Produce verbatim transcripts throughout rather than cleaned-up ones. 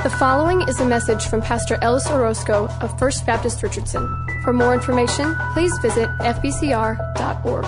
The following is a message from Pastor Ellis Orozco of First Baptist Richardson. For more information, please visit f b c r dot org.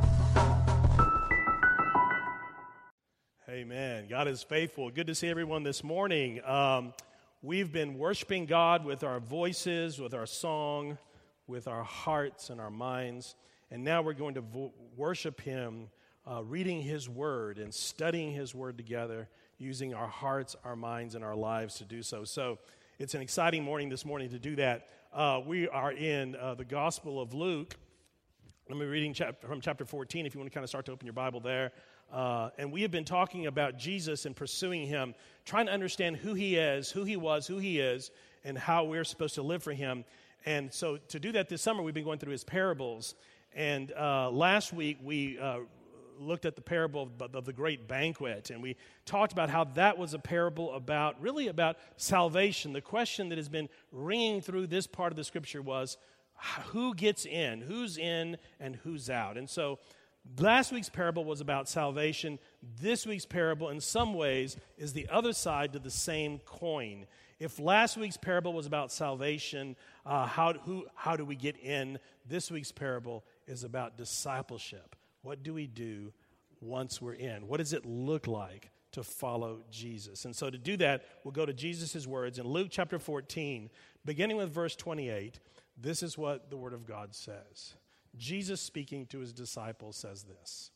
Amen. God is faithful. Good to see everyone this morning. Um, we've been worshiping God with our voices, with our song, with our hearts and our minds. And now we're going to vo- worship Him, uh, reading His Word and studying His Word together, using our hearts, our minds, and our lives to do so. So it's an exciting morning this morning to do that. Uh, we are in uh, the Gospel of Luke. I'm reading chapter, from chapter fourteen, if you want to kind of start to open your Bible there. Uh, and we have been talking about Jesus and pursuing Him, trying to understand who He is, who He was, who He is, and how we're supposed to live for Him. And so to do that this summer, we've been going through His parables. And uh, last week, we uh, looked at the parable of, of the great banquet, and we talked about how that was a parable about, really about salvation. The question that has been ringing through this part of the Scripture was, who gets in, who's in, and who's out? And so last week's parable was about salvation. This week's parable, in some ways, is the other side to the same coin. If last week's parable was about salvation, uh, how, who, how do we get in? This week's parable is about discipleship. What do we do once we're in? What does it look like to follow Jesus? And so to do that, we'll go to Jesus' words in Luke chapter fourteen, beginning with verse twenty-eight. This is what the Word of God says. Jesus, speaking to His disciples, says this: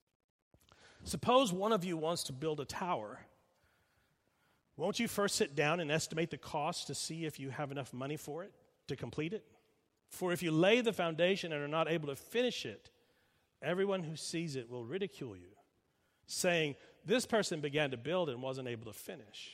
"Suppose one of you wants to build a tower. Won't you first sit down and estimate the cost to see if you have enough money for it, to complete it? For if you lay the foundation and are not able to finish it, everyone who sees it will ridicule you, saying, 'This person began to build and wasn't able to finish.'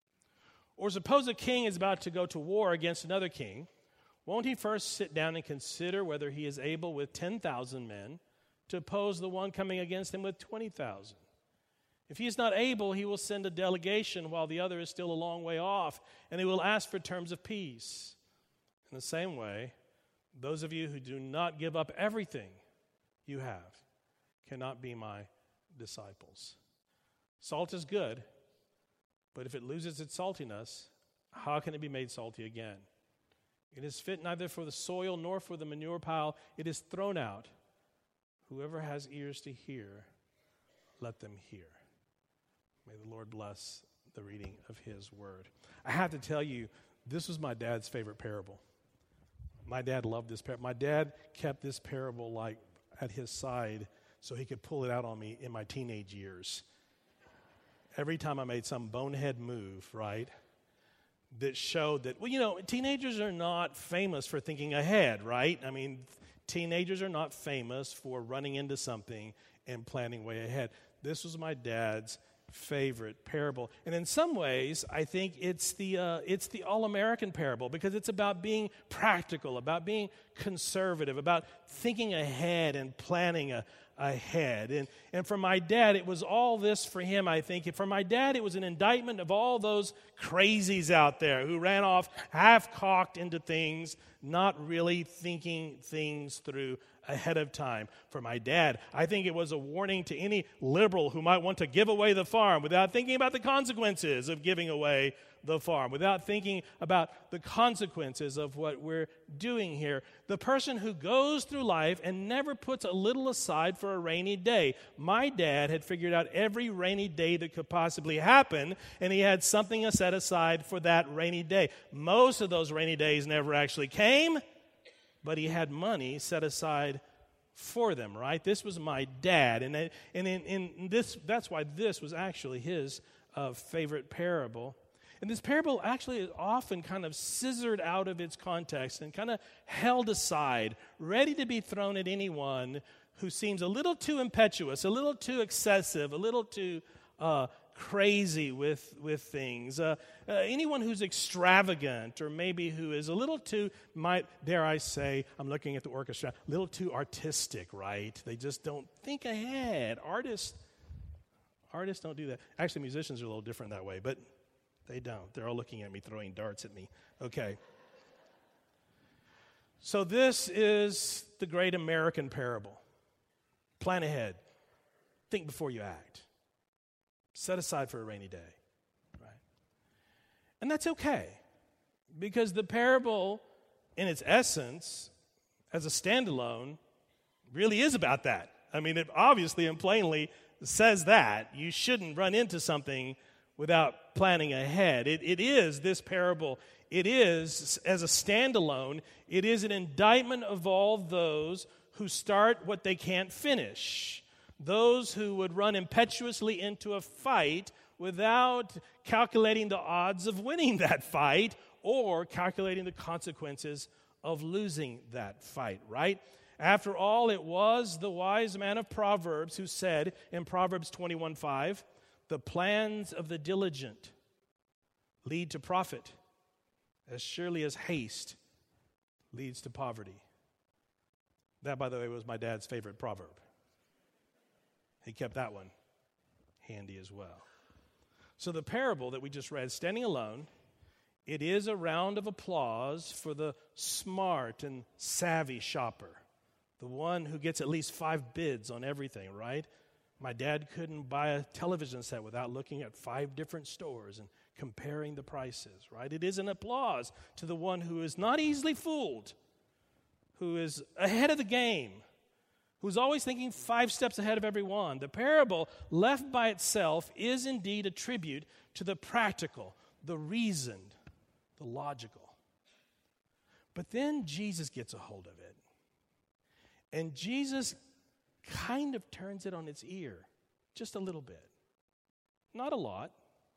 Or suppose a king is about to go to war against another king. Won't he first sit down and consider whether he is able with ten thousand men to oppose the one coming against him with twenty thousand? If he is not able, he will send a delegation while the other is still a long way off, and he will ask for terms of peace. In the same way, those of you who do not give up everything you have cannot be my disciples. Salt is good, but if it loses its saltiness, how can it be made salty again? It is fit neither for the soil nor for the manure pile. It is thrown out. Whoever has ears to hear, let them hear." May the Lord bless the reading of His Word. I have to tell you, this was my dad's favorite parable. My dad loved this parable. My dad kept this parable like at his side so he could pull it out on me in my teenage years. Every time I made some bonehead move, right, that showed that, well, you know, teenagers are not famous for thinking ahead, right? I mean, teenagers are not famous for running into something and planning way ahead. This was my dad's favorite parable. And in some ways, I think it's the uh, it's the all-American parable, because it's about being practical, about being conservative, about thinking ahead and planning a, ahead. And, and for my dad, it was all this for him, I think. For my dad, it was an indictment of all those crazies out there who ran off half-cocked into things, not really thinking things through ahead of time. For my dad, I think it was a warning to any liberal who might want to give away the farm without thinking about the consequences of giving away the farm, without thinking about the consequences of what we're doing here. The person who goes through life and never puts a little aside for a rainy day. My dad had figured out every rainy day that could possibly happen, and he had something set aside for that rainy day. Most of those rainy days never actually came, but he had money set aside for them, right? This was my dad, and and in, in this that's why this was actually his uh, favorite parable. And this parable actually is often kind of scissored out of its context and kind of held aside, ready to be thrown at anyone who seems a little too impetuous, a little too excessive, a little too uh, crazy with with things. Uh, uh, anyone who's extravagant, or maybe who is a little too, might dare I say, I'm looking at the orchestra, a little too artistic, right? They just don't think ahead. Artists, artists don't do that. Actually, musicians are a little different that way, but they don't. They're all looking at me, throwing darts at me. Okay. So this is the great American parable. Plan ahead. Think before you act. Set aside for a rainy day. Right? And that's okay, because the parable, in its essence, as a standalone, really is about that. I mean, it obviously and plainly says that. You shouldn't run into something without planning ahead. It, it is, this parable, it is, as a standalone, it is an indictment of all those who start what they can't finish. Those who would run impetuously into a fight without calculating the odds of winning that fight or calculating the consequences of losing that fight, right? After all, it was the wise man of Proverbs who said in Proverbs twenty-one five, the plans of the diligent lead to profit, as surely as haste leads to poverty. That, by the way, was my dad's favorite proverb. He kept that one handy as well. So the parable that we just read, standing alone, it is a round of applause for the smart and savvy shopper, the one who gets at least five bids on everything, right? My dad couldn't buy a television set without looking at five different stores and comparing the prices, right? It is an applause to the one who is not easily fooled, who is ahead of the game, who's always thinking five steps ahead of everyone. The parable, left by itself, is indeed a tribute to the practical, the reasoned, the logical. But then Jesus gets a hold of it. And Jesus kind of turns it on its ear, just a little bit. Not a lot,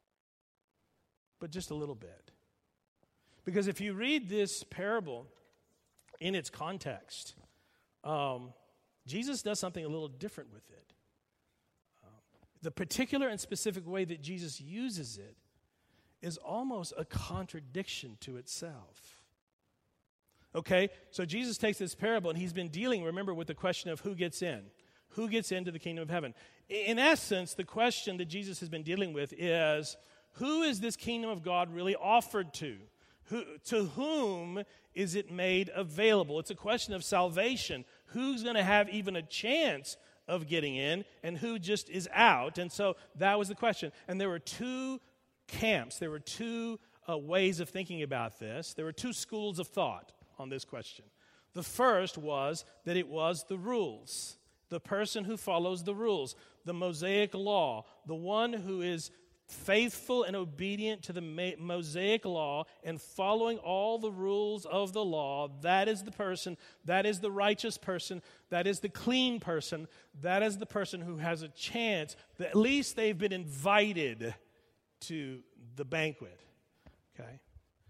but just a little bit. Because if you read this parable in its context, um, Jesus does something a little different with it. Um, the particular and specific way that Jesus uses it is almost a contradiction to itself. Okay, so Jesus takes this parable and he's been dealing, remember, with the question of who gets in. Who gets into the kingdom of heaven? In essence, the question that Jesus has been dealing with is, who is this kingdom of God really offered to? Who, to whom is it made available? It's a question of salvation. Who's going to have even a chance of getting in and who just is out? And so that was the question. And there were two camps. There were two uh, ways of thinking about this. There were two schools of thought on this question. The first was that it was the rules. The person who follows the rules, the Mosaic law, the one who is faithful and obedient to the Mosaic law and following all the rules of the law, that is the person, that is the righteous person, that is the clean person, that is the person who has a chance, that at least they've been invited to the banquet. Okay?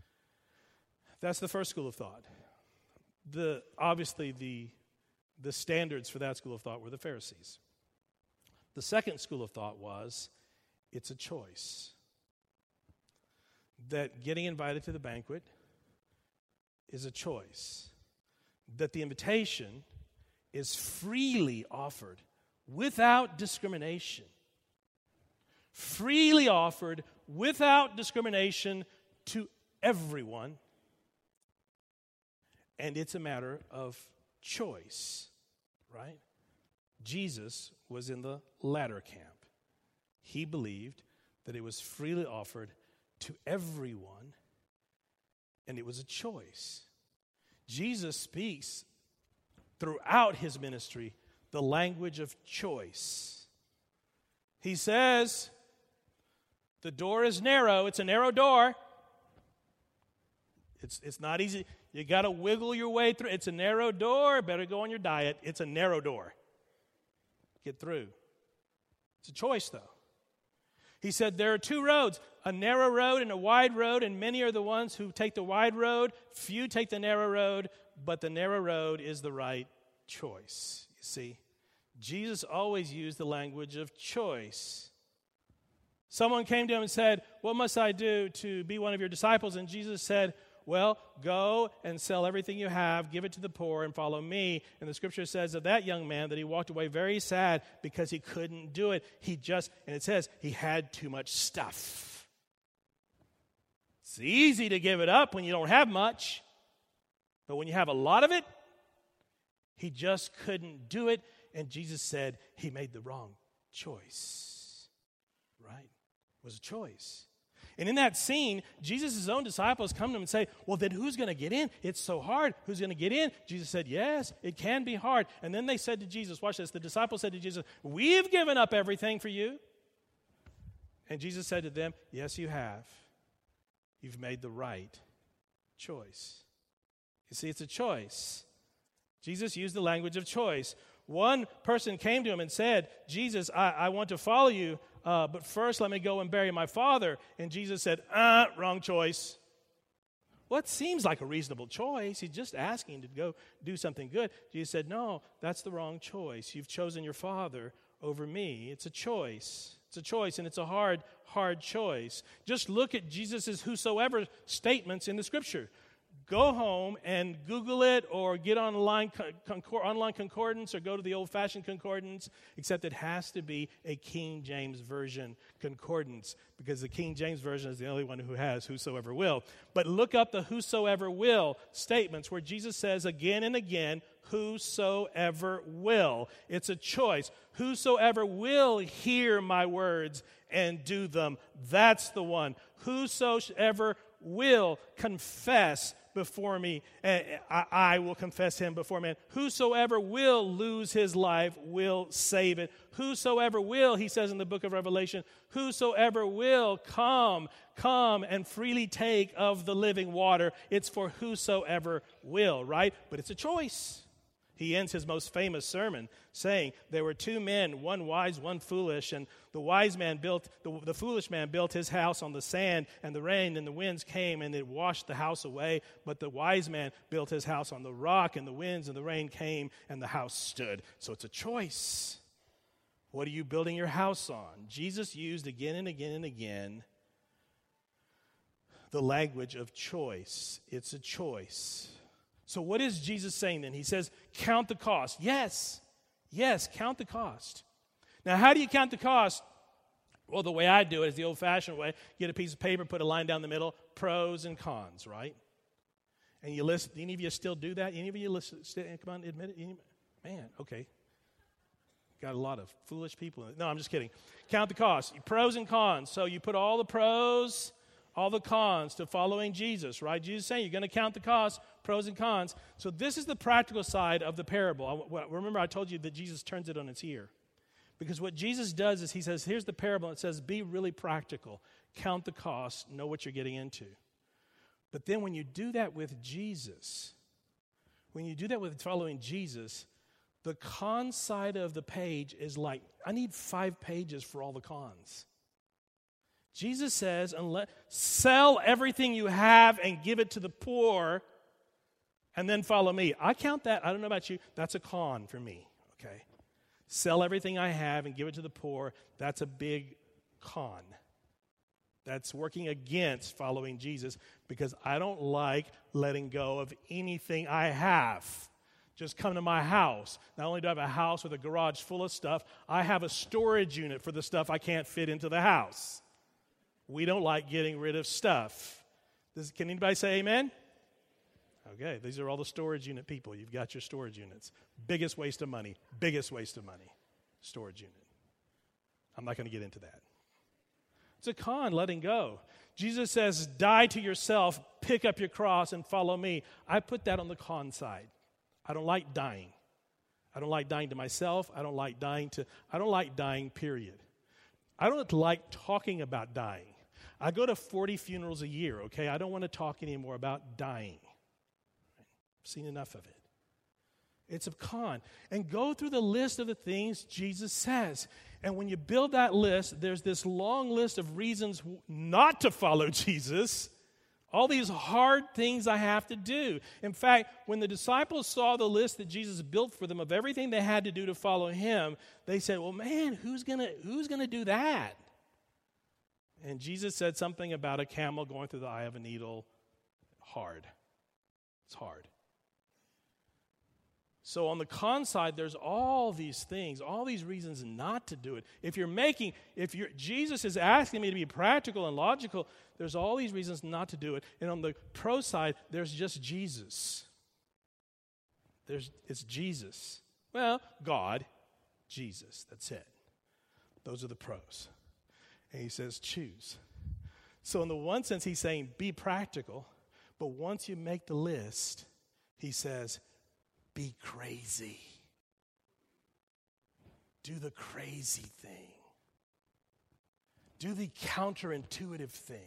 That's the first school of thought. The obviously the the standards for that school of thought were the Pharisees. The second school of thought was, it's a choice. That getting invited to the banquet is a choice. That the invitation is freely offered without discrimination. Freely offered without discrimination to everyone. And it's a matter of choice, right? Jesus was in the latter camp. He believed that it was freely offered to everyone, and it was a choice. Jesus speaks throughout his ministry the language of choice. He says, the door is narrow. It's a narrow door. It's, it's not easy. You got to wiggle your way through. It's a narrow door. Better go on your diet. It's a narrow door. Get through. It's a choice, though. He said there are two roads, a narrow road and a wide road, and many are the ones who take the wide road. Few take the narrow road, but the narrow road is the right choice. You see, Jesus always used the language of choice. Someone came to him and said, what must I do to be one of your disciples? And Jesus said, well, go and sell everything you have, give it to the poor, and follow me. And the scripture says of that young man that he walked away very sad because he couldn't do it. He just, and it says, he had too much stuff. It's easy to give it up when you don't have much. But when you have a lot of it, he just couldn't do it. And Jesus said he made the wrong choice. Right? It was a choice. And in that scene, Jesus' own disciples come to him and say, well, then who's going to get in? It's so hard. Who's going to get in? Jesus said, yes, it can be hard. And then they said to Jesus, watch this, the disciples said to Jesus, we've given up everything for you. And Jesus said to them, yes, you have. You've made the right choice. You see, it's a choice. Jesus used the language of choice. One person came to him and said, Jesus, I, I want to follow you, uh, but first let me go and bury my father. And Jesus said, uh, wrong choice. Well, it seems like a reasonable choice. He's just asking to go do something good. Jesus said, no, that's the wrong choice. You've chosen your father over me. It's a choice. It's a choice, and it's a hard, hard choice. Just look at Jesus' whosoever statements in the Scripture. Go home and Google it or get online, concor- online concordance or go to the old-fashioned concordance, except it has to be a King James Version concordance because the King James Version is the only one who has whosoever will. But look up the whosoever will statements where Jesus says again and again, whosoever will. It's a choice. Whosoever will hear my words and do them, that's the one. Whosoever will confess before me, I, I will confess him before man. Whosoever will lose his life will save it. Whosoever will, he says in the book of Revelation, whosoever will come, come and freely take of the living water. It's for whosoever will, right? But it's a choice. He ends his most famous sermon saying, there were two men, one wise, one foolish, and the wise man built, the, the foolish man built his house on the sand, and the rain and the winds came, and it washed the house away. But the wise man built his house on the rock, and the winds and the rain came, and the house stood. So it's a choice. What are you building your house on? Jesus used again and again and again the language of choice. It's a choice. So what is Jesus saying then? He says, count the cost. Yes, yes, count the cost. Now, how do you count the cost? Well, the way I do it is the old-fashioned way. Get a piece of paper, put a line down the middle, pros and cons, right? And you list, any of you still do that? Any of you listen, come on, admit it? Any, man, okay. Got a lot of foolish people. No, I'm just kidding. Count the cost. Pros and cons. So you put all the pros, all the cons to following Jesus, right? Jesus is saying you're going to count the costs, pros and cons. So this is the practical side of the parable. Remember I told you that Jesus turns it on its ear. Because what Jesus does is he says, here's the parable. It says, be really practical. Count the costs. Know what you're getting into. But then when you do that with Jesus, when you do that with following Jesus, the con side of the page is like, I need five pages for all the cons. Jesus says, unless, sell everything you have and give it to the poor, and then follow me. I count that, I don't know about you, that's a con for me, okay? Sell everything I have and give it to the poor, that's a big con. That's working against following Jesus because I don't like letting go of anything I have. Just come to my house. Not only do I have a house with a garage full of stuff, I have a storage unit for the stuff I can't fit into the house. We don't like getting rid of stuff. Does, can anybody say amen? Okay, these are all the storage unit people. You've got your storage units. Biggest waste of money. Biggest waste of money. Storage unit. I'm not going to get into that. It's a con, letting go. Jesus says, die to yourself, pick up your cross, and follow me. I put that on the con side. I don't like dying. I don't like dying to myself. I don't like dying to, I don't like dying, period. I don't like talking about dying. I go to forty funerals a year, okay? I don't want to talk anymore about dying. I've seen enough of it. It's a con. And go through the list of the things Jesus says. And when you build that list, there's this long list of reasons not to follow Jesus. All these hard things I have to do. In fact, when the disciples saw the list that Jesus built for them of everything they had to do to follow him, they said, well, man, who's gonna who's gonna do that? And Jesus said something about a camel going through the eye of a needle. Hard. It's hard. So on the con side, there's all these things, all these reasons not to do it. If you're making, if you're, Jesus is asking me to be practical and logical, there's all these reasons not to do it. And on the pro side, there's just Jesus. There's, it's Jesus. Well, God, Jesus, that's it. Those are the pros. And he says, choose. So in the one sense, he's saying, be practical. But once you make the list, he says, be crazy. Do the crazy thing. Do the counterintuitive thing.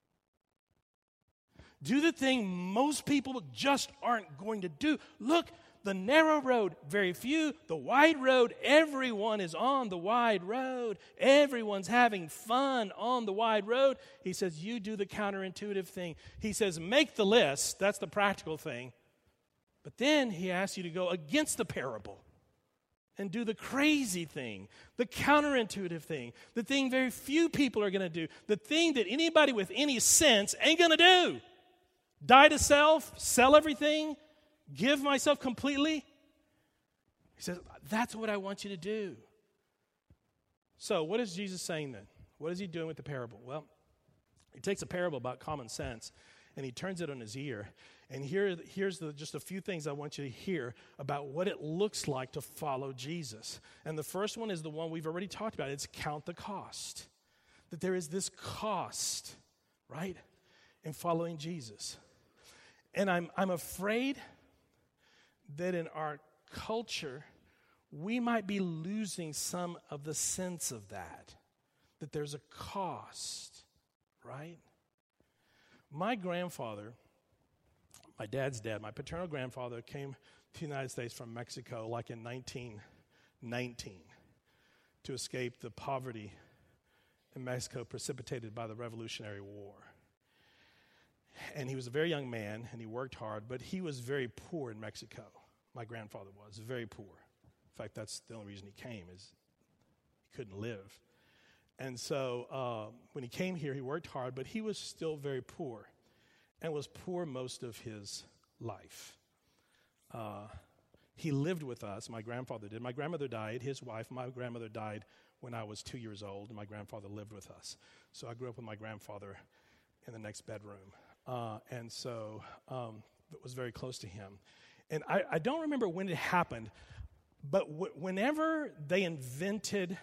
Do the thing most people just aren't going to do. Look, the narrow road, very few. The wide road, everyone is on the wide road. Everyone's having fun on the wide road. He says, you do the counterintuitive thing. He says, make the list. That's the practical thing. But then he asks you to go against the parable and do the crazy thing, the counterintuitive thing, the thing very few people are going to do, the thing that anybody with any sense ain't going to do. Die to self, sell everything, give myself completely. He says, that's what I want you to do. So what is Jesus saying then? What is he doing with the parable? Well, he takes a parable about common sense and he turns it on his ear. And here, here's the, just a few things I want you to hear about what it looks like to follow Jesus. And the first one is the one we've already talked about. It's count the cost. That there is this cost, right, in following Jesus. And I'm I'm afraid that in our culture, we might be losing some of the sense of that, that there's a cost, right? My grandfather, my dad's dad, my paternal grandfather came to the United States from Mexico like in nineteen nineteen to escape the poverty in Mexico precipitated by the Revolutionary War. And he was a very young man, and he worked hard, but he was very poor in Mexico. My grandfather was very poor. In fact, that's the only reason he came, is he couldn't live. And so uh, when he came here, he worked hard, but he was still very poor and was poor most of his life. Uh, he lived with us, my grandfather did. My grandmother died, his wife, my grandmother died when I was two years old, and my grandfather lived with us. So I grew up with my grandfather in the next bedroom. Uh, and so um, it was very close to him. And I, I don't remember when it happened, but w- whenever they invented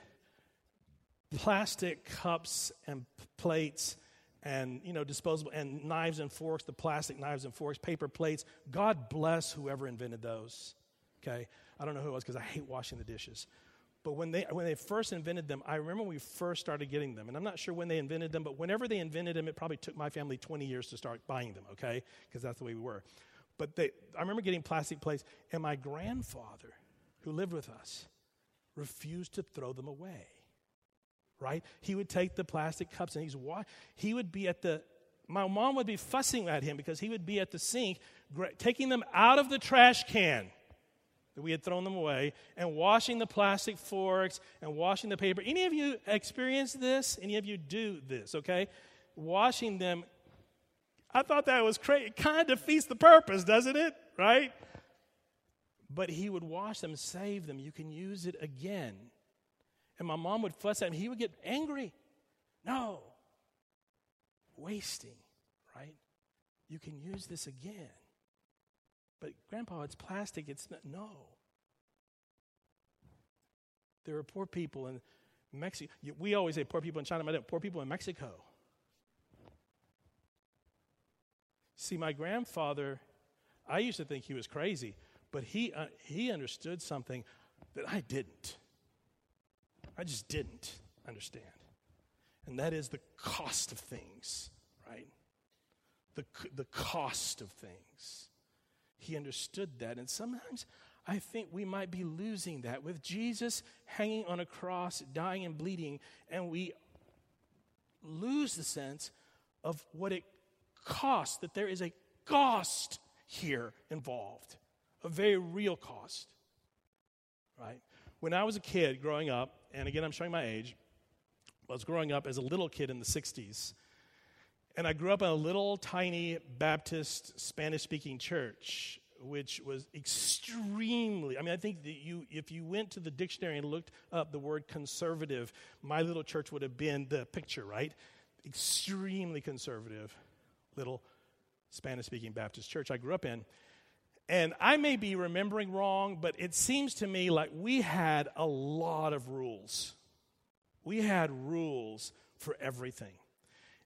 plastic cups and p- plates and, you know, disposable, and knives and forks, the plastic knives and forks, paper plates, God bless whoever invented those, okay? I don't know who it was because I hate washing the dishes. But when they when they first invented them, I remember when we first started getting them. And I'm not sure when they invented them, but whenever they invented them, it probably took my family twenty years to start buying them, okay? Because that's the way we were. But they, I remember getting plastic plates, and my grandfather, who lived with us, refused to throw them away, right? He would take the plastic cups, and he's wa- he would be at the, my mom would be fussing at him because he would be at the sink, gra- taking them out of the trash can. We had thrown them away, and washing the plastic forks and washing the paper. Any of you experience this? Any of you do this, okay? Washing them, I thought that was crazy. It kind of defeats the purpose, doesn't it? Right? But he would wash them, save them. You can use it again. And my mom would fuss at him. He would get angry. No. Wasting, right? You can use this again. But, Grandpa, it's plastic. It's not. No. There are poor people in Mexico. We always say poor people in China, but poor people in Mexico. See, my grandfather, I used to think he was crazy, but he uh, he understood something that I didn't. I just didn't understand. And that is the cost of things, right? The the cost of things. He understood that, and sometimes I think we might be losing that with Jesus hanging on a cross, dying and bleeding, and we lose the sense of what it costs, that there is a cost here involved, a very real cost, right? When I was a kid growing up, and again, I'm showing my age, I was growing up as a little kid in the sixties, and I grew up in a little tiny Baptist Spanish-speaking church, which was extremely, I mean, I think that you, if you went to the dictionary and looked up the word conservative, my little church would have been the picture, right? Extremely conservative little Spanish-speaking Baptist church I grew up in. And I may be remembering wrong, but it seems to me like we had a lot of rules. We had rules for everything.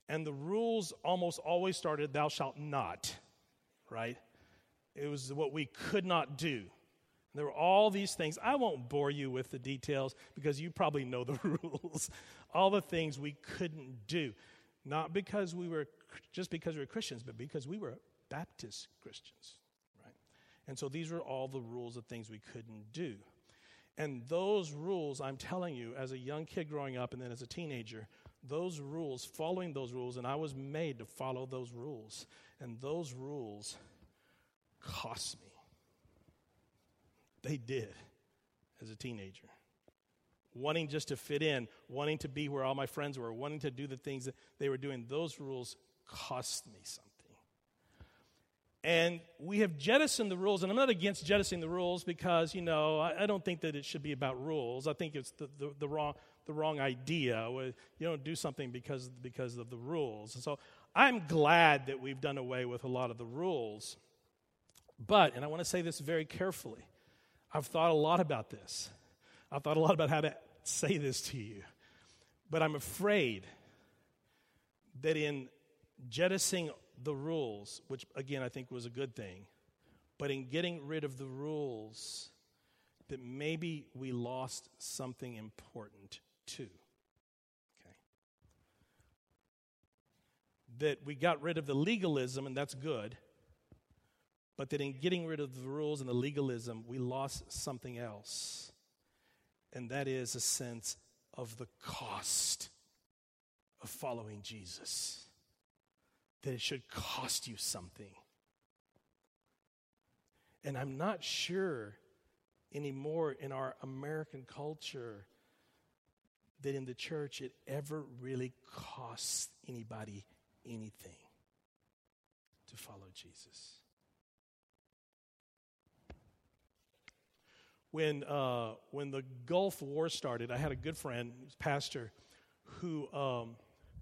And the rules almost always started, thou shalt not, right? It was what we could not do. There were all these things. I won't bore you with the details because you probably know the rules. All the things we couldn't do. Not because we were, just because we were Christians, but because we were Baptist Christians, right? And so these were all the rules of things we couldn't do. And those rules, I'm telling you, as a young kid growing up and then as a teenager, those rules, following those rules, and I was made to follow those rules, and those rules cost me. They did as a teenager. Wanting just to fit in, wanting to be where all my friends were, wanting to do the things that they were doing, those rules cost me something. And we have jettisoned the rules, and I'm not against jettisoning the rules because, you know, I, I don't think that it should be about rules. I think it's the, the, the wrong the wrong idea. You don't do something because, because of the rules. And so I'm glad that we've done away with a lot of the rules. But, and I want to say this very carefully, I've thought a lot about this. I've thought a lot about how to say this to you. But I'm afraid that in jettisoning the rules, which again I think was a good thing, but in getting rid of the rules, that maybe we lost something important too. Okay. That we got rid of the legalism, and that's good, but that in getting rid of the rules and the legalism, we lost something else, and that is a sense of the cost of following Jesus. That it should cost you something. And I'm not sure anymore in our American culture that in the church it ever really costs anybody anything to follow Jesus. When uh, when the Gulf War started, I had a good friend, he was a pastor, who um,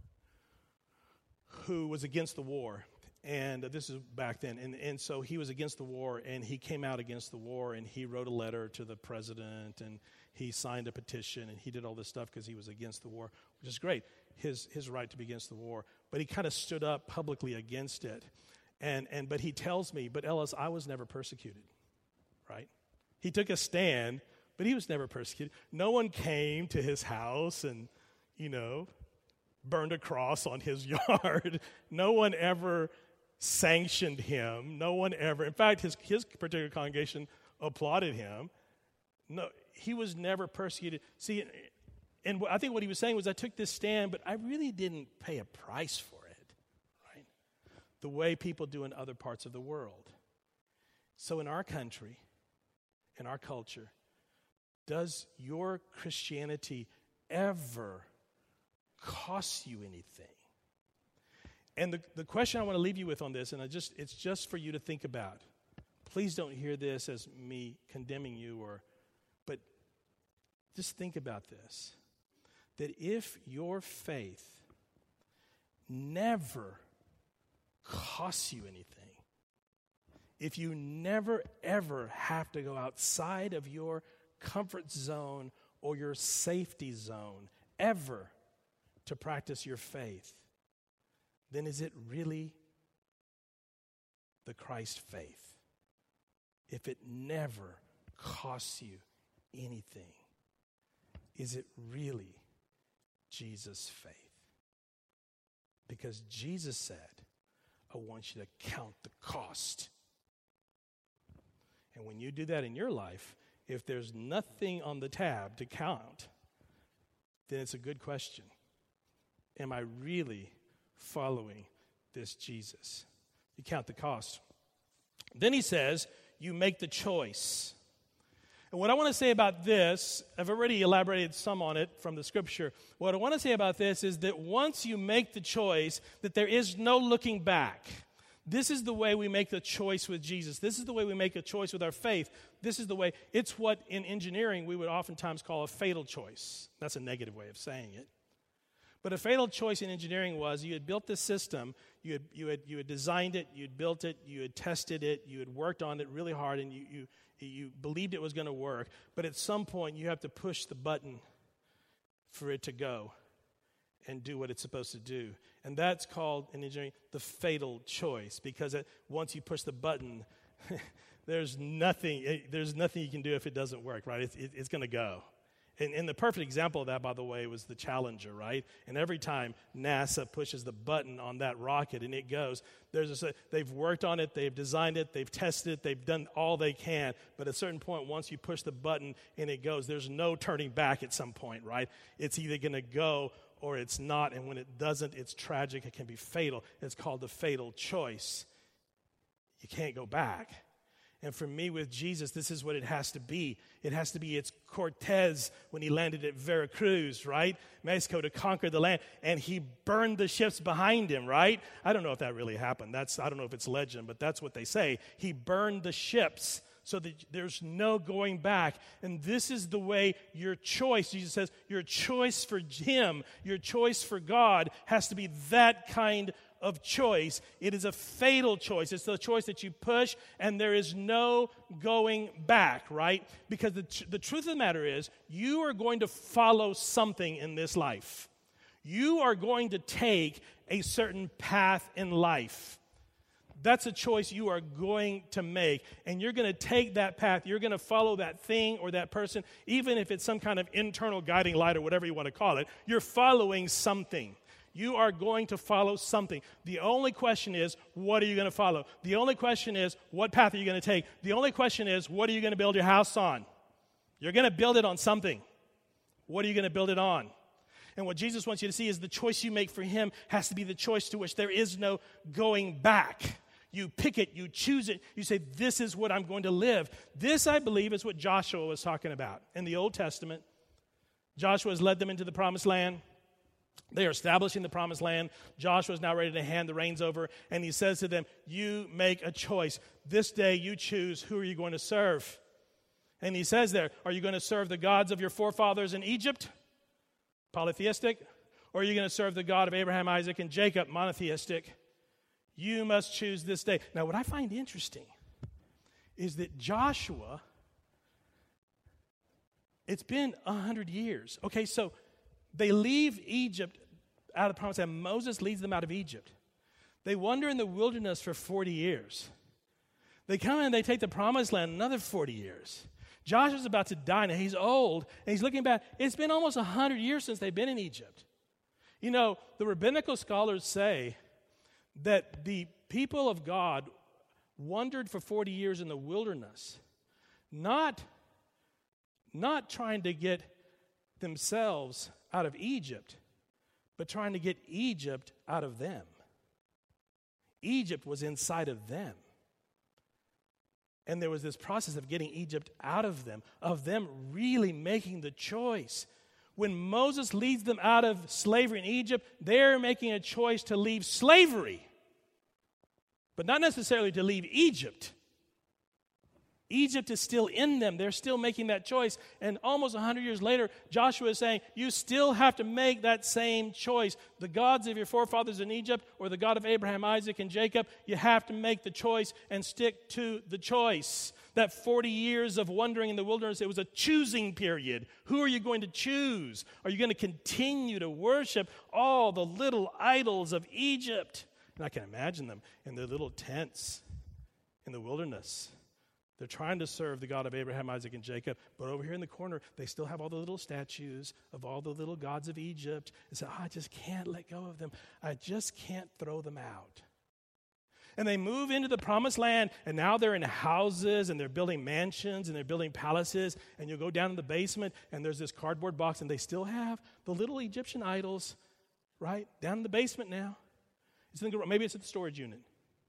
who was against the war. And this is back then. And, and so he was against the war, and he came out against the war, and he wrote a letter to the president, and he signed a petition, and he did all this stuff because he was against the war, which is great, his his right to be against the war. But he kind of stood up publicly against it. And and but he tells me, but Ellis, I was never persecuted, right? He took a stand, but he was never persecuted. No one came to his house and, you know, burned a cross on his yard. No one ever sanctioned him. No one ever, in fact, his, his particular congregation applauded him. No, he was never persecuted. See, and I think what he was saying was, I took this stand, but I really didn't pay a price for it, right? The way people do in other parts of the world. So in our country, in our culture, does your Christianity ever cost you anything? And the, the question I want to leave you with on this, and I just it's just for you to think about. Please don't hear this as me condemning you, or, but just think about this. That if your faith never costs you anything, if you never ever have to go outside of your comfort zone or your safety zone, ever, to practice your faith, then is it really the Christ faith? If it never costs you anything, is it really Jesus' faith? Because Jesus said, I want you to count the cost. And when you do that in your life, if there's nothing on the tab to count, then it's a good question. Am I really following this Jesus? You count the cost. Then he says, you make the choice. And what I want to say about this, I've already elaborated some on it from the scripture. What I want to say about this is that once you make the choice, that there is no looking back. This is the way we make the choice with Jesus. This is the way we make a choice with our faith. This is the way, it's what in engineering we would oftentimes call a fatal choice. That's a negative way of saying it. But a fatal choice in engineering was you had built this system, you had you had you had designed it, you had built it, you had tested it, you had worked on it really hard, and you you you believed it was going to work. But at some point you have to push the button for it to go. and do what it's supposed to do. And that's called, in engineering, the fatal choice, because it, once you push the button, there's nothing it, there's nothing you can do if it doesn't work, right? It's, it, it's going to go. And, and the perfect example of that, by the way, was the Challenger, right? And every time NASA pushes the button on that rocket and it goes, there's a, they've worked on it, they've designed it, they've tested it, they've done all they can. But at a certain point, once you push the button and it goes, there's no turning back at some point, right? It's either going to go or it's not. And when it doesn't, it's tragic. It can be fatal. It's called the fatal choice. You can't go back. And for me with Jesus, this is what it has to be. It has to be it's Cortez when he landed at Veracruz, right? Mexico, to conquer the land. And he burned the ships behind him, right? I don't know if that really happened. That's I don't know if it's legend, but that's what they say. He burned the ships so that there's no going back. And this is the way your choice, Jesus says, your choice for him, your choice for God has to be that kind of choice. It is a fatal choice. It's the choice that you push and there is no going back, right? Because the, the truth of the matter is, you are going to follow something in this life. You are going to take a certain path in life. That's a choice you are going to make. And you're going to take that path. You're going to follow that thing or that person, even if it's some kind of internal guiding light or whatever you want to call it. You're following something. You are going to follow something. The only question is, what are you going to follow? The only question is, what path are you going to take? The only question is, what are you going to build your house on? You're going to build it on something. What are you going to build it on? And what Jesus wants you to see is the choice you make for him has to be the choice to which there is no going back. You pick it, you choose it, you say, this is what I'm going to live. This, I believe, is what Joshua was talking about in the Old Testament. Joshua has led them into the promised land. They are establishing the promised land. Joshua is now ready to hand the reins over, and he says to them, you make a choice. This day you choose who are you going to serve. And he says there, are you going to serve the gods of your forefathers in Egypt, polytheistic, or are you going to serve the God of Abraham, Isaac, and Jacob, monotheistic? You must choose this day. Now, what I find interesting is that Joshua, it's been a hundred years. Okay, so they leave Egypt out of the promised land. Moses leads them out of Egypt. They wander in the wilderness for forty years. They come in and they take the promised land another forty years. Joshua's about to die now. He's old, and he's looking back. It's been almost one hundred years since they've been in Egypt. You know, the rabbinical scholars say that the people of God wandered for forty years in the wilderness, not, not trying to get themselves out of Egypt, but trying to get Egypt out of them. Egypt was inside of them. And there was this process of getting Egypt out of them, of them really making the choice. When Moses leads them out of slavery in Egypt, they're making a choice to leave slavery, but not necessarily to leave Egypt. Egypt is still in them. They're still making that choice. And almost one hundred years later, Joshua is saying, you still have to make that same choice. The gods of your forefathers in Egypt or the God of Abraham, Isaac, and Jacob, you have to make the choice and stick to the choice. That forty years of wandering in the wilderness, it was a choosing period. Who are you going to choose? Are you going to continue to worship all the little idols of Egypt? And I can imagine them in their little tents in the wilderness. They're trying to serve the God of Abraham, Isaac, and Jacob, but over here in the corner, they still have all the little statues of all the little gods of Egypt. And say, oh, I just can't let go of them. I just can't throw them out. And they move into the promised land, and now they're in houses, and they're building mansions, and they're building palaces, and you'll go down in the basement, and there's this cardboard box, and they still have the little Egyptian idols, right, down in the basement now. It's in the, maybe it's at the storage unit.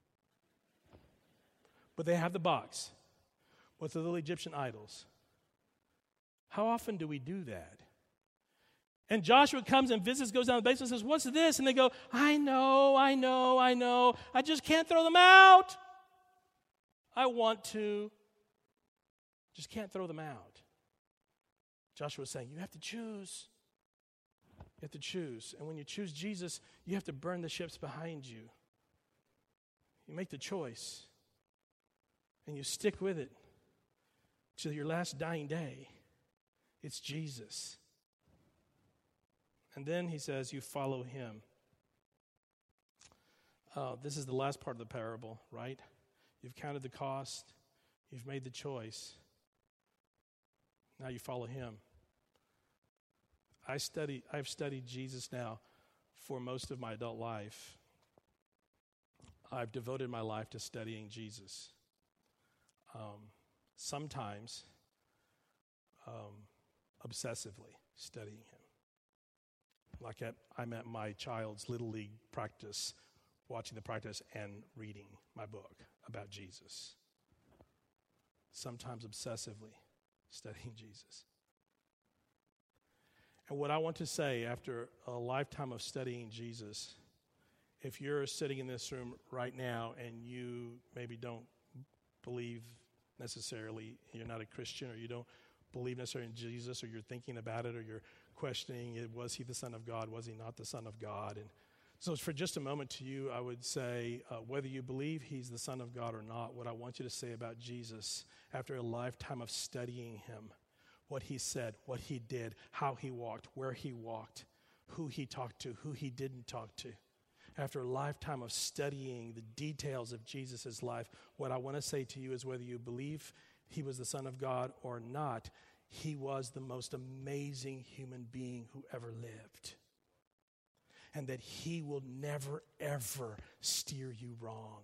But they have the box with the little Egyptian idols. How often do we do that? And Joshua comes and visits, goes down the basement and says, what's this? And they go, I know, I know, I know. I just can't throw them out. I want to. Just can't throw them out. Joshua's saying, you have to choose. You have to choose. And when you choose Jesus, you have to burn the ships behind you. You make the choice. And you stick with it to your last dying day. It's Jesus. And then he says, you follow him. Uh, this is the last part of the parable, right? You've counted the cost. You've made the choice. Now you follow him. I study, I've studied Jesus now for most of my adult life. I've devoted my life to studying Jesus. Um, sometimes um, obsessively studying him. Like at, I'm at my child's Little League practice, watching the practice and reading my book about Jesus. Sometimes obsessively studying Jesus. And what I want to say after a lifetime of studying Jesus, if you're sitting in this room right now and you maybe don't believe necessarily, you're not a Christian, or you don't believe necessarily in Jesus, or you're thinking about it, or you're questioning it, was he the Son of God, was he not the Son of God? And so for just a moment to you, I would say, uh, whether you believe he's the Son of God or not, what I want you to say about Jesus after a lifetime of studying him, what he said, what he did, how he walked, where he walked, who he talked to, who he didn't talk to. After a lifetime of studying the details of Jesus' life, what I want to say to you is whether you believe he was the Son of God or not, he was the most amazing human being who ever lived. And that he will never, ever steer you wrong.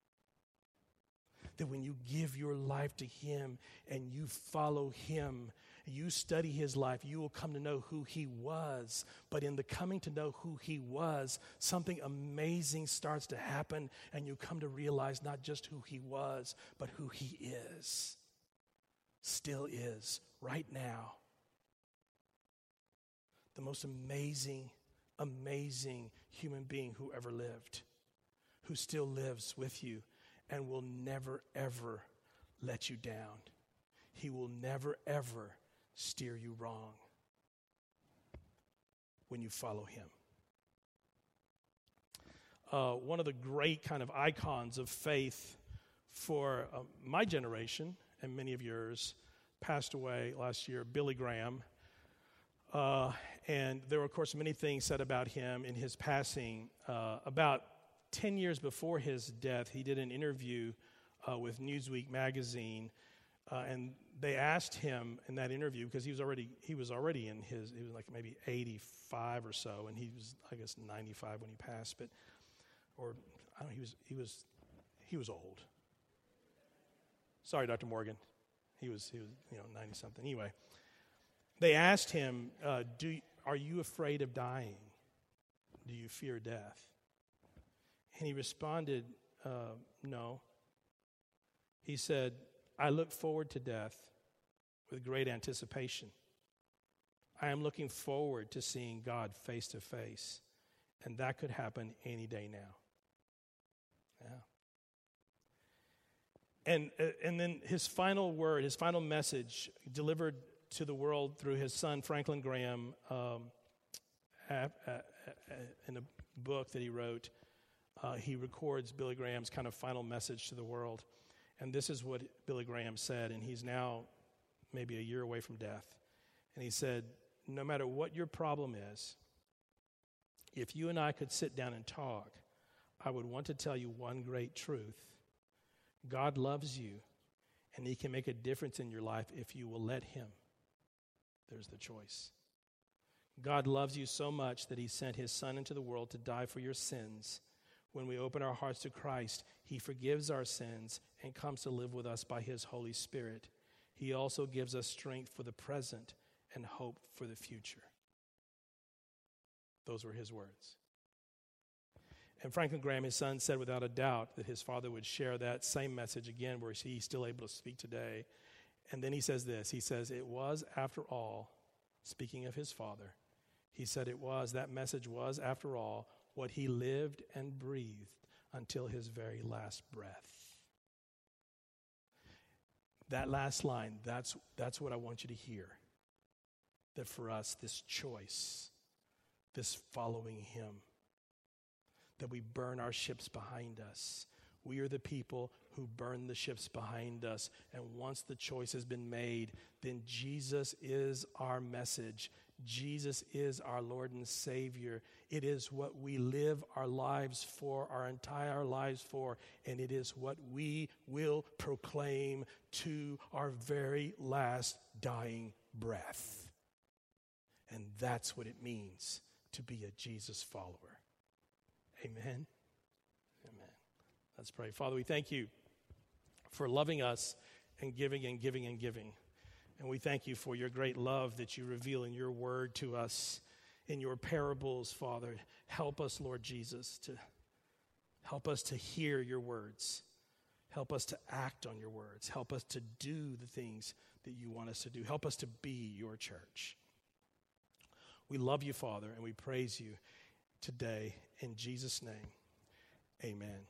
That when you give your life to him and you follow him, you study his life, you will come to know who he was. But in the coming to know who he was, something amazing starts to happen, and you come to realize not just who he was, but who he is. Still is, right now. The most amazing, amazing human being who ever lived, who still lives with you and will never, ever let you down. He will never, ever steer you wrong when you follow him. Uh, one of the great kind of icons of faith for uh, my generation and many of yours passed away last year, Billy Graham. Uh, and there were, of course, many things said about him in his passing. Uh, about ten years before his death, he did an interview uh, with Newsweek magazine, uh, and they asked him in that interview, because he was already he was already in his, he was like maybe eighty-five or so, and he was, I guess, ninety-five when he passed, but, or, I don't know, he was, he was, he was old. Sorry, Doctor Morgan. He was, he was, you know, ninety-something. Anyway, they asked him, uh, "Do are you afraid of dying? Do you fear death?" And he responded, uh, "No." He said, "I look forward to death with great anticipation. I am looking forward to seeing God face to face, and that could happen any day now." Yeah. And uh, and then his final word, his final message delivered to the world through his son, Franklin Graham, um, at, at, at, in a book that he wrote, uh, he records Billy Graham's kind of final message to the world. And this is what Billy Graham said, and he's now maybe a year away from death. And he said, "No matter what your problem is, if you and I could sit down and talk, I would want to tell you one great truth. God loves you, and he can make a difference in your life if you will let him." There's the choice. God loves you so much that he sent his son into the world to die for your sins. When we open our hearts to Christ, he forgives our sins and comes to live with us by his Holy Spirit. He also gives us strength for the present and hope for the future. Those were his words. And Franklin Graham, his son, said without a doubt that his father would share that same message again, where he's still able to speak today. And then he says this, he says, "It was, after all," speaking of his father, he said it was, that message was, after all, what he lived and breathed until his very last breath. That last line, that's, that's what I want you to hear. That for us, this choice, this following him, that we burn our ships behind us. We are the people who burn the ships behind us. And once the choice has been made, then Jesus is our message. Jesus is our Lord and Savior. It is what we live our lives for, our entire lives for, and it is what we will proclaim to our very last dying breath. And that's what it means to be a Jesus follower. Amen. Amen. Let's pray. Father, we thank you for loving us and giving and giving and giving. And we thank you for your great love that you reveal in your word to us, in your parables, Father. Help us, Lord Jesus, to help us to hear your words. Help us to act on your words. Help us to do the things that you want us to do. Help us to be your church. We love you, Father, and we praise you today. In Jesus' name, amen.